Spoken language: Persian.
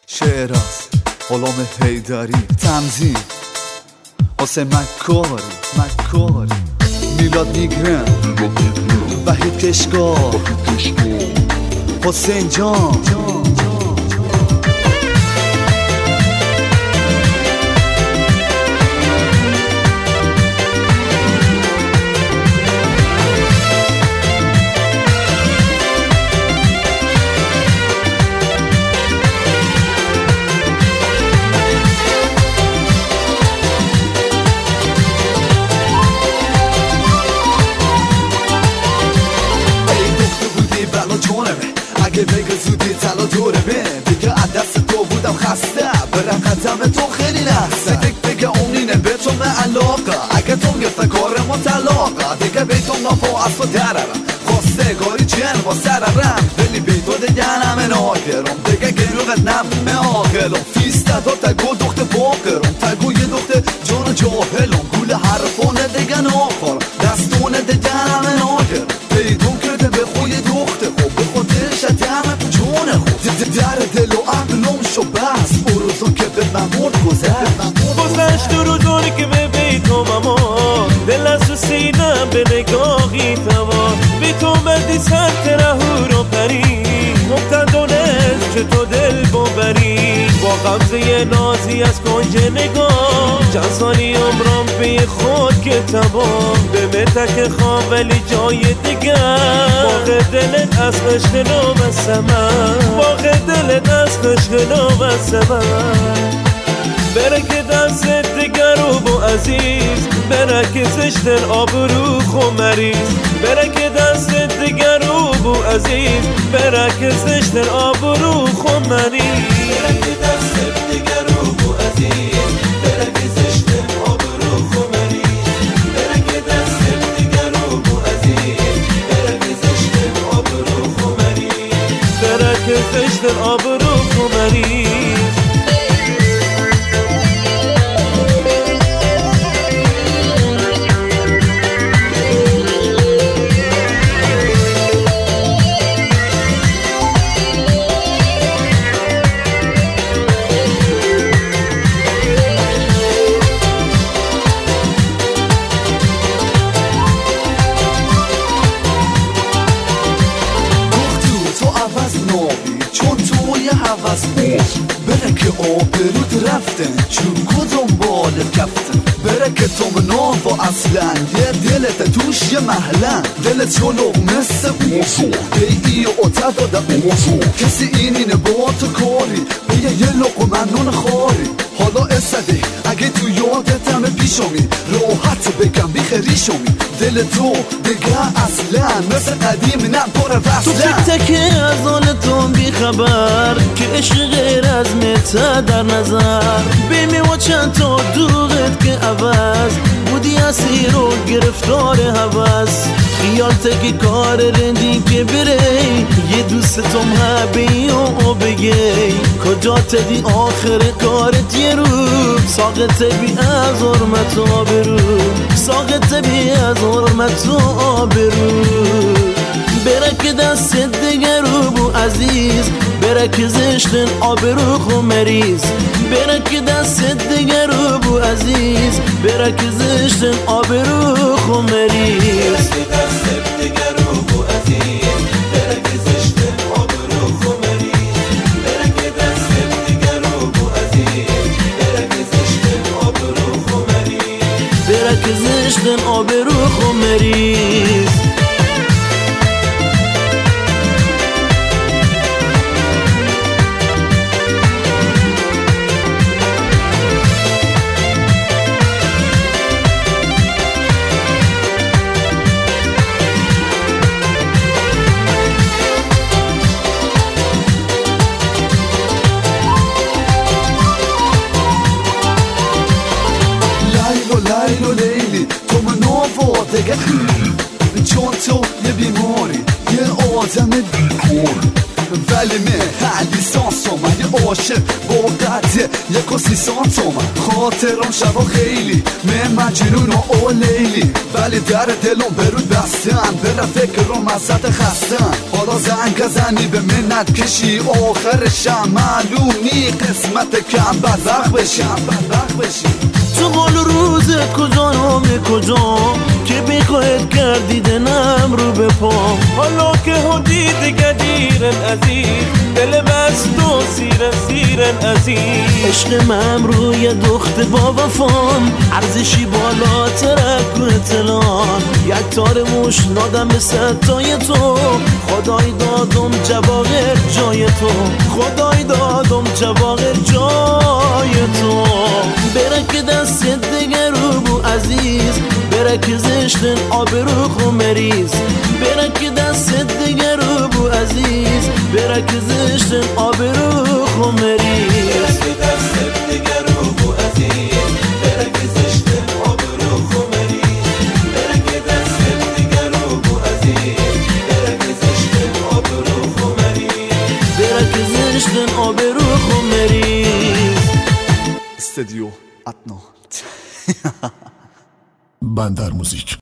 شعر از غلام حیدری، تنظیم حسین مکاری، میلاد میگرن، وحید کشکار، حسین جان. اگه بگه زودی تلا دوره دیگه از دست تو بودم خسته، برم قدم تو خیلی لحظه بگه اونینه به تو من علاقه، اگه تو گفته کارمون طلاقه دیگه به تو نفا از تو دررم، خواسته گاری چین با سررم، ولی به تو دیگه همه ناگرم، دیگه گروغت نمه آقلم، فیسته دو تگو دخت باقرم، تگو یه دخت جان جاهلم، گول حرفانه دیگه ناخارم، دستونه دیگه همه ناگرم، بیدون کرده به خوی دخت خوب به خودش دمه جون خوب در دل و عقلم شو بس، او روزا که به من مرد گذشت و روزانی که به بیتم اما دل از تو سینم به نگاهی تمام، بی تو مردی سر ترهو رو پری مبتدانست که تو دل ببری، با غمزه نازی از کنج نگاه چند سالی عمرم به خود که تمام، به متک خواب ولی جای دیگر، باقی دلت از عشق نو بسمن، باقی دلت از عشق نو بسمن، بره که دست دیگر رو با عزیز، بره که زشتن آبرو خمریز، بره که دست دیگر رو با عزیز، بره که زشتن آبرو خمریز، بره که دست دیگر رو با عزیز، بره که زشتن آبرو خمریز، بره که دست دیگر رو با عزیز، بره که زشتن آبرو خمریز، بره که زشتن آبرو خمریز. بره که آبرود رفتن چون کدوم بالت کفتن، بره که تو مناف و اصلا یه دلت توش یه محلن، دلت شلو مثل بوزو بیئی و تداده بوزو، کسی اینینه با تو کاری بیه یه لقمه نون خاری، حالا اسده اگه تو یادتم پیشمی راحت بگم بیخری شمی، دل تو دیگه اصلا مثل قدیم نه پر وصلن، تو تکه از آن تو بیخبر که عشق غیر از مته در نظر، بیمی و چند تا دوغت که عوض بودی اسیر و گرفتار هوس، خیال تکی کار رندی که بره یه دوستم هبی و بگی کجا تدی آخر کارت یه رو، ساقت بی از حرمت آبرو، ساقت بی از حرمت آبرو، بره که دست دیگر رو بو عزیز، بره که زشتن آبرو خمریز، بره که دست دیگر رو بو عزیز، بره که زشتن آبرو خمریز، بره که دست دیگر رو بو عزیز، بره که زشتن آبرو خمریز، بره که دست دیگر رو بو عزیز، بره که زشتن آبرو خمریز، بره که زشتن آبرو خمریز. لیل و لیلی تو منو دیگه چون تو یه بیماری یه آدم بیکار، ولی کلمه لیسانسم یه عاشق با قطع 1.30 تومن خاطرم شبا خیلی من مجنون و لیلی ولی در دلم برود بستن برا فکرم ازت خستن حالا زنگ زنی به منت کشی آخرشم معلومی قسمت کم بدبخت بشی تو قول روز کجا نامه کجا که بخواهد گردیدنم رو به پا حالا که حدید گدیرن عزیز دل بست و سیرن عزیز عشق من روی دخت با وفام ارزشی بالاتر کو اطلاع یک تار موش نادم به ستای تو خدای دادم جواهر جای تو خدای دادم جواهر جای تو برک دست دیگر رو بو عزیز برک زشتن آبرو خمریز برک دست دیگر رو بو عزیز برک زشتن آبرو خمریز برک دست دیگر رو بو عزیز برک زشتن آبرو خمریز برک دست دیگر رو بو عزیز برک زشتن آبرو خمریز برک زشتن آبرو خمریز استدیو اتنا بندر موزیک